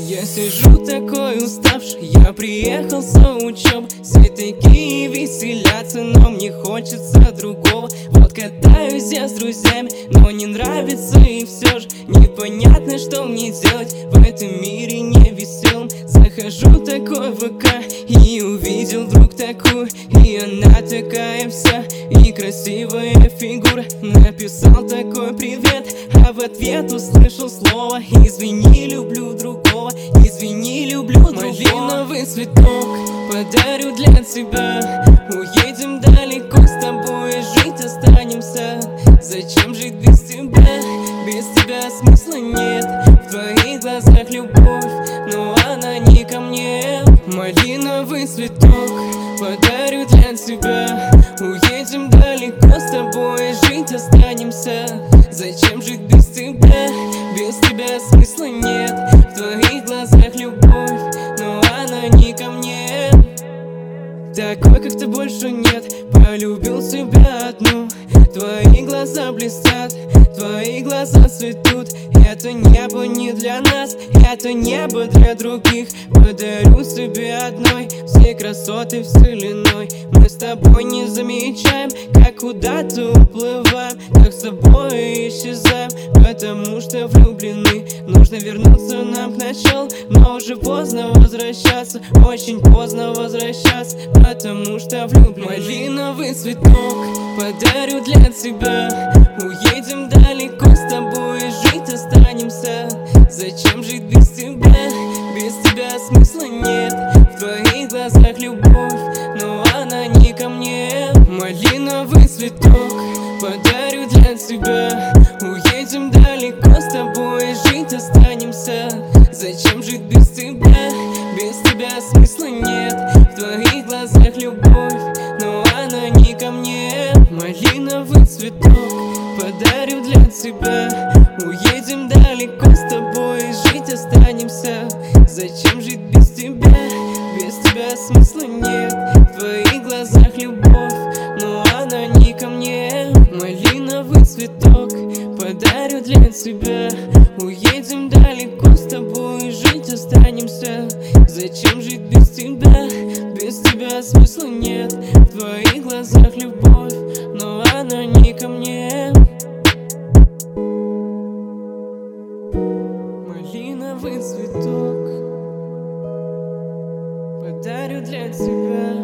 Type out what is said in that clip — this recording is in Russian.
Я сижу такой уставший, я приехал с учебы. Все такие веселятся, но мне хочется другого. Вот катаюсь я с друзьями, но не нравится и все же непонятно, что мне делать в этом мире невеселом. Захожу такой в ВК и увидел вдруг такую, и она такая вся, и красивая фигура. Написал такой привет, а в ответ услышал слово: извини, люблю другого, извини, люблю другого. Малиновый цветок подарю для тебя. Уедем далеко с тобой, жить останемся. Зачем жить без тебя? Без тебя смысла нет. В твоих глазах любовь, но она не ко мне. Малиновый цветок подарю для тебя. Уедем далеко с тобой, жить останемся. Зачем жить без тебя? Без тебя смысла нет. В твоих глазах любовь, но она не ко мне. Такой, как ты, больше нет. Полюбил себя одну. Твои глаза блестят, твои глаза цветут. Это небо не для нас, это небо для других. Подарю себе одной все красоты вселенной. Мы с тобой не замечаем, как куда-то уплываем, как с собой исчезаем, потому что влюблены. Нужно вернуться нам к началу, но уже поздно возвращаться, очень поздно возвращаться, потому что влюблены. Малиновый цветок подарю для тебя. Уедем далеко с тобой, жить останемся. Зачем жить без тебя? Без тебя смысла нет. В твоих глазах любовь, но она не ко мне. Малиновый цветок подарю для тебя. Уедем далеко с тобой, жить останемся. Зачем жить без тебя? Без тебя смысла нет. В твоих глазах любовь, но она не ко мне. Малиновый цветок подарю для тебя. Уедем далеко с тобой, жить останемся. Зачем жить без тебя? Без тебя смысла нет. В твоих глазах любовь, но она не ко мне. Малиновый цветок подарю для тебя. Уедем далеко с тобой, жить останемся. Зачем жить без тебя? Без тебя смысла нет. В твоих глазах любовь, но она не ко мне. Малиновый цветок подарю для тебя.